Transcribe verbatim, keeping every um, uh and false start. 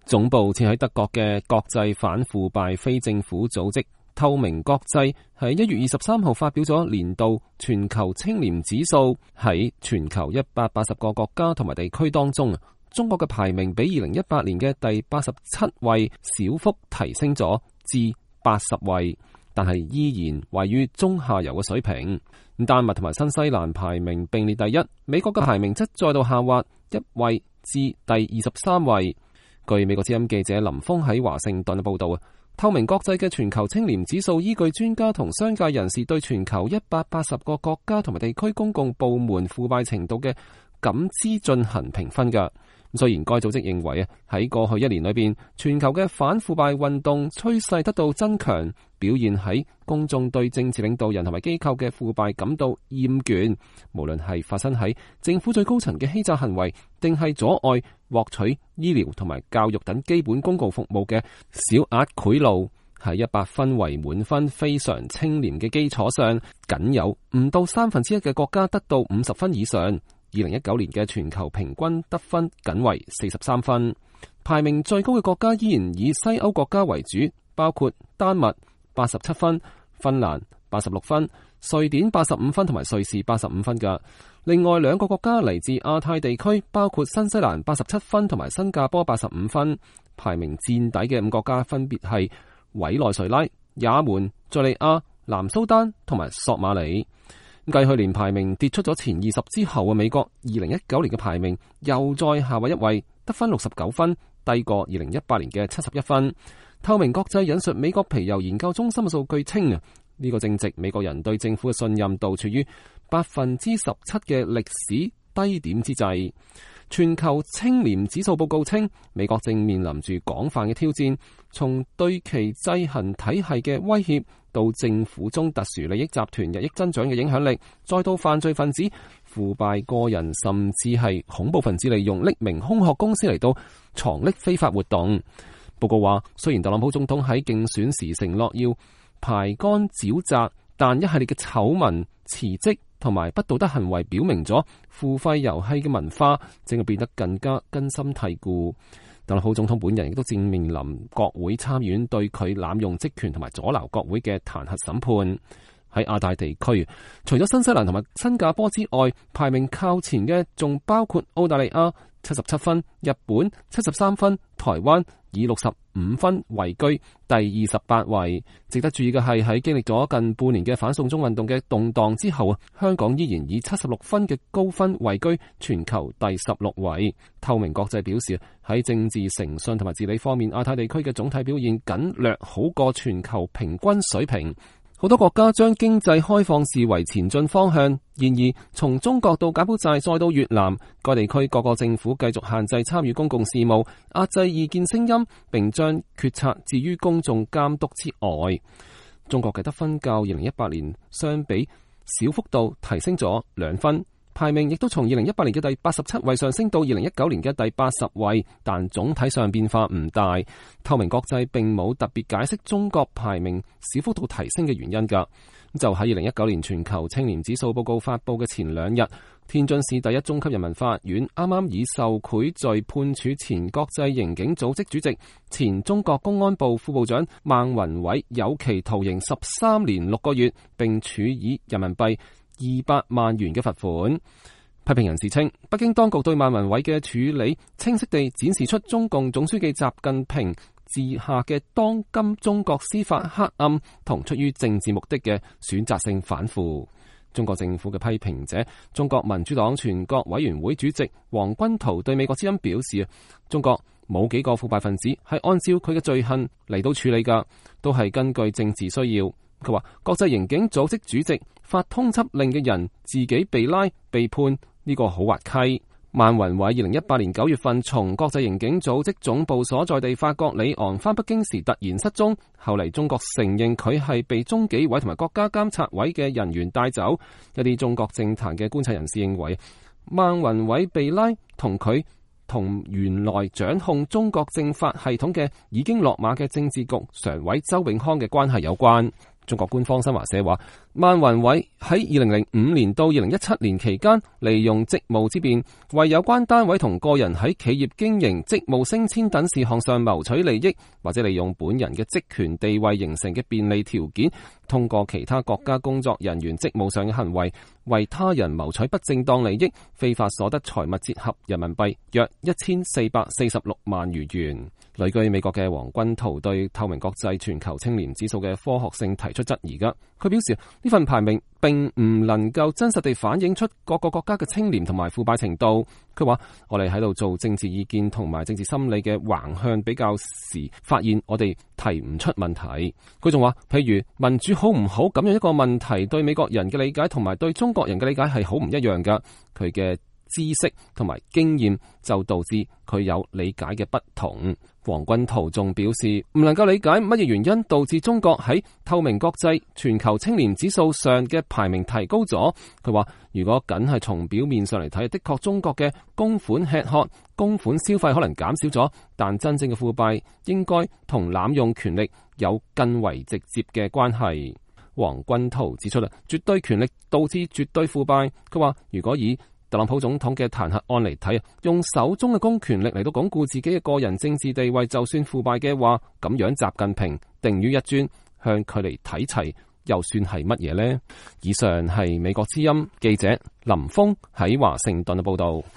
總部設喺德國嘅國際反腐敗非政府組織透明國際喺一月二十三號發表咗年度全球清廉指數，喺全球一百八十個國家同埋地區當中，中國嘅排名比二零一八年嘅第八十七位小幅提升咗至八十位，但係依然位於中下游嘅水平。丹麥同埋新西蘭排名並列第一，美國嘅排名則再度下滑一位至第二十三位。據美國之音記者林峰喺華盛頓嘅報道啊，透明國際嘅全球清廉指數依據專家同商界人士對全球一百八十個國家同埋地區公共部門腐敗程度嘅感知進行評分㗎。雖然該組織認為啊，喺過去一年裏邊，全球嘅反腐敗運動趨勢得到增強，表現喺公眾對政治領導人同埋機構嘅腐敗感到厭倦，無論係發生喺政府最高層嘅欺詐行為，定係阻礙獲取醫療同埋教育等基本公共服務嘅小額賄賂，喺一百分為滿分非常清廉嘅基礎上，僅有唔到三分之一嘅國家得到五十分以上。二零一九年嘅全球平均得分僅為四十三分，排名最高嘅國家依然以西歐國家為主，包括丹麥八十七分、芬蘭八十六分、瑞典八十五分同埋瑞士八十五分㗎。另外兩個國家嚟自亞太地區，包括新西蘭八十七分同埋新加坡八十五分。排名墊底嘅五國家分別係委內瑞拉、也門、敘利亞、南蘇丹同埋索馬里。繼去年排名跌出咗前二十之後嘅美國，二零一九年嘅排名又再下滑一位，得分六十九分，低過二零一八年嘅七十一分。透明國際引述美國皮尤研究中心嘅數據稱啊，呢個正值美國人對政府嘅信任度處於百分之十七嘅歷史低點之際。全球清廉指數報告稱，美國正面臨住廣泛嘅挑戰，從對其制衡體系嘅威脅，到政府中特殊利益集團日益增長嘅影響力，再到犯罪分子腐敗個人，甚至係恐怖分子利用匿名空殼公司嚟到藏匿非法活動。報告話，雖然特朗普總統喺競選時承諾要排乾沼澤，但一系列嘅醜聞、辭職同埋不道德行為表明咗付費遊戲嘅文化正係變得更加根深蒂固。特朗普總統本人亦都正面臨國會參議院對佢濫用職權同埋阻撓國會嘅彈劾審判。喺亞太地區，除咗新西蘭同埋新加坡之外，排名靠前嘅仲包括澳大利亞七十七分、日本七十三分、台灣以六十五分位居第二十八位。值得注意嘅係，喺經歷咗近半年嘅反送中運動嘅動盪之後啊，香港依然以七十六分嘅高分位居全球第十六位。透明國際表示，喺政治誠信同埋治理方面，亞太地區嘅總體表現僅略好過全球平均水平。好多國家將經濟開放視為前進方向，然而從中國到柬埔寨再到越南，該地區各個政府繼續限制參與公共事務，壓制異見聲音，並將決策置於公眾監督之外。中國嘅得分較二零一八年相比小幅度提升咗兩分，排名亦都從二零一八年嘅第八十七位上升到二零一九年嘅第八十位，但總體上變化唔大。透明國際並冇特別解釋中國排名小幅度提升嘅原因㗎。就喺二零一九年全球清廉指數報告發佈嘅前兩日，天津市第一中級人民法院啱啱以受賄罪判處前國際刑警組織主席、前中國公安部副部長孟宏偉有期徒刑十三年六個月，並處以人民幣二百萬元嘅罰款。批評人士稱，北京當局對孟宏偉嘅處理清晰地展示出中共總書記習近平治下嘅當今中國司法黑暗同出於政治目的嘅選擇性反腐。中國政府嘅批評者，中國民主黨全國委員會主席黃軍濤對美國之音表示，中國冇幾個腐敗分子係按照佢嘅罪行嚟到處理㗎，都係根據政治需要。佢話國際刑警組織主席發通緝令嘅人自己被拉被判，呢個好滑稽。孟宏偉二零一八年九月份從國際刑警組織總部所在地法國里昂返北京時突然失蹤，後嚟中國承認佢係被中紀委同埋國家監察委嘅人員帶走。一啲中國政壇嘅觀察人士認為，孟宏偉被拉同佢同原來掌控中國政法系統嘅已經落馬嘅政治局常委周永康嘅關係有關。 中國官方新華社話，孟宏偉喺二零零五年到二零一七年期間，利用職務之便，為有關單位同個人喺企業經營、職務升遷等事項上謀取利益，或者利用本人嘅職權地位形成嘅便利條件，通過其他國家工作人員職務上嘅行為，為他人謀取不正當利益，非法所得財物折合人民幣約一千四百四十六萬餘元。旅居美國嘅黃君濤對透明國際全球清廉指數嘅科學性提出質疑㗎。佢表示呢份排名並唔能夠真實地反映出各個國家嘅清廉同埋腐敗程度。佢話我哋喺度做政治意見同埋政治心理嘅橫向比較時，發現我哋提唔出問題。佢仲話，譬如民主好唔好咁樣一個問題，對美國人嘅理解同埋對中國人嘅理解係好唔一樣㗎。佢嘅知識同埋經驗就導致佢有理解嘅不同。黃君濤仲表示唔能夠理解乜嘢原因導致中國喺透明國際全球清廉指數上嘅排名提高咗。佢話如果僅係從表面上嚟睇，的確中國嘅公款吃喝、公款消費可能減少咗，但真正嘅腐敗應該同濫用權力有更為直接嘅關係。黃君濤指出啦，絕對權力導致絕對腐敗。佢話如果以特朗普總統嘅彈劾案嚟睇，用手中嘅公權力嚟到鞏固自己嘅個人政治地位，就算腐敗嘅話，咁樣習近平定於一尊，向佢嚟睇齊，又算係乜嘢呢？以上係美國之音記者林峰喺華盛頓嘅報道。